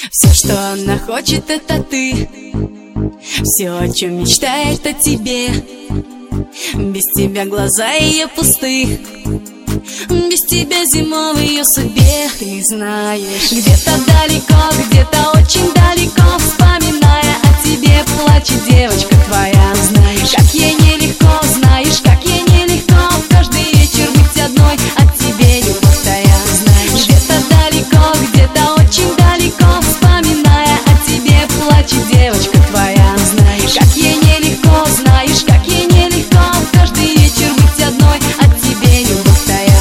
Все, что она хочет, это ты. Все, о чем мечтает, о тебе. Без тебя глаза ее пусты. Без тебя зима в ее судьбе. Ты знаешь, где-то далеко, где-то очень далеко, вспоминая о тебе, плачет девочка твоя. Знаешь, как ей нелегко, знаешь, как ей нелегко каждый вечер быть одной, от тебе любовь тая. Знаешь, где-то далеко, где-то очень далеко, вспоминая о тебе, плачет девочка твоя. Знаешь, как ей нелегко, знаешь, как ей нелегко каждый вечер быть одной, от тебе любовь тая.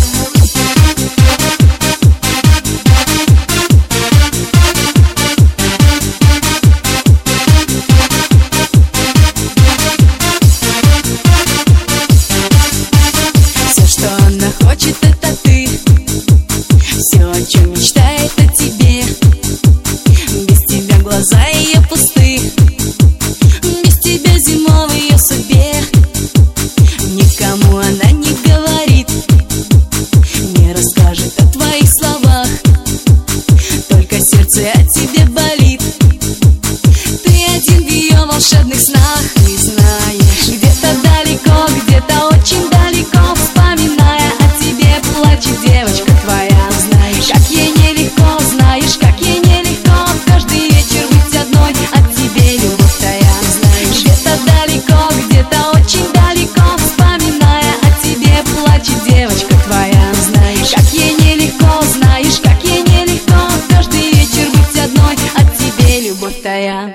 Все, что она хочет, это ты. Все, о чем мечтает, о тебе. Без тебя глаза ее пусты. Без тебя зима в ее судьбе. Никому она не говорит, не расскажет о твоих словах. Только сердце о тебе болит. Ты один в ее волшебных снах. Ты знаешь, где-то далеко, где-то очень далеко, вспоминая о тебе, плачет девочка твоя. Знаешь, как ей нелегко, знаешь, как ей нелегко каждый вечер быть одной, от тебе любовь тая. Знаешь, где-то далеко, где-то очень далеко, вспоминая о тебе, плачет девочка твоя. Знаешь, как ей нелегко, знаешь, как ей нелегко каждый вечер быть одной, от тебе любовь тая.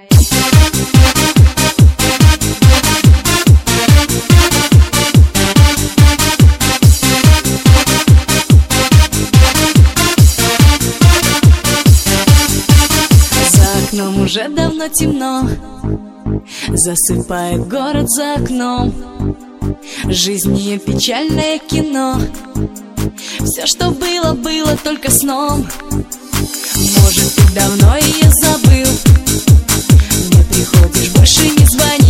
За окном уже давно темно, засыпает город за окном. Жизнь ее печальное кино. Все, что было, было только сном. Может, ты давно ее забыл, не приходишь, больше не звонишь.